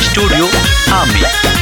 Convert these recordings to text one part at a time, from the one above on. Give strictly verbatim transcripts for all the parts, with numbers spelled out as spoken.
Studio आमी।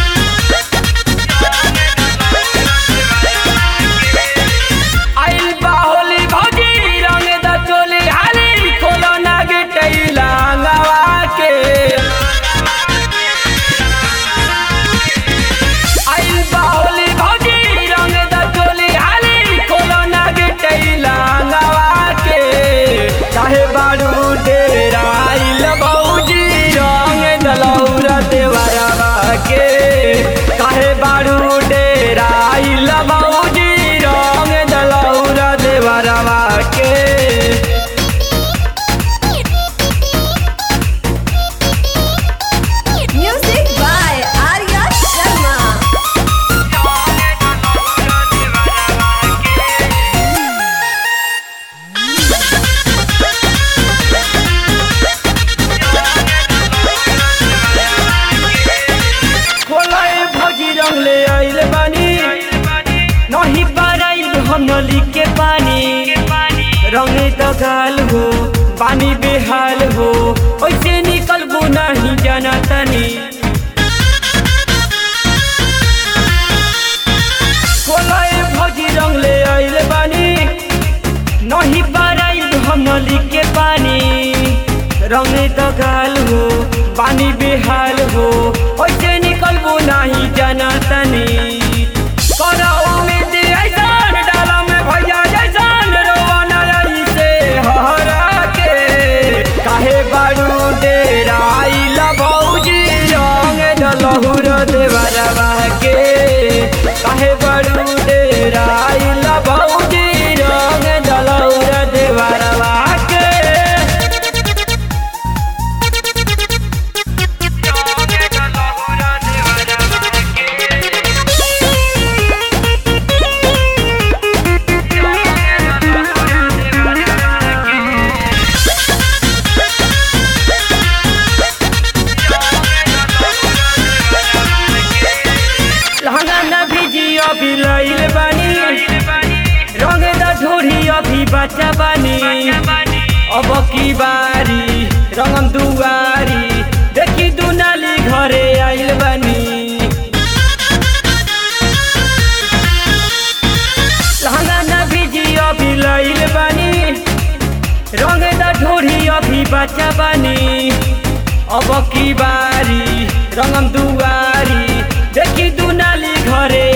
नली के पानी रंग दगाल हो पानी बेहाल हो ऐसे निकलबो नहीं जाना तनी कोलाए भौजी रंग ले आइल बानी नहीं पाराई हम नली के पानी रंग दगाल हो पानी बेहाल हो ऐसे निकलबो नहीं जाना तनी लहुरा देवरवा के काहे बड़ू डेराइला भौजी रंग दलहुरा देवरवा के अभी लाइल बानी रंग दा झोरी अभी बच्चा बानी अब की बारी रंगम दुआरी देखी दुनाली घरे आइल बानी लहंगा ना भीजी अभी लाइल बानी रंग दा झोरी अभी बच्चा बानी अब की बारी रंगम दुआरी देखी दुनाली घरे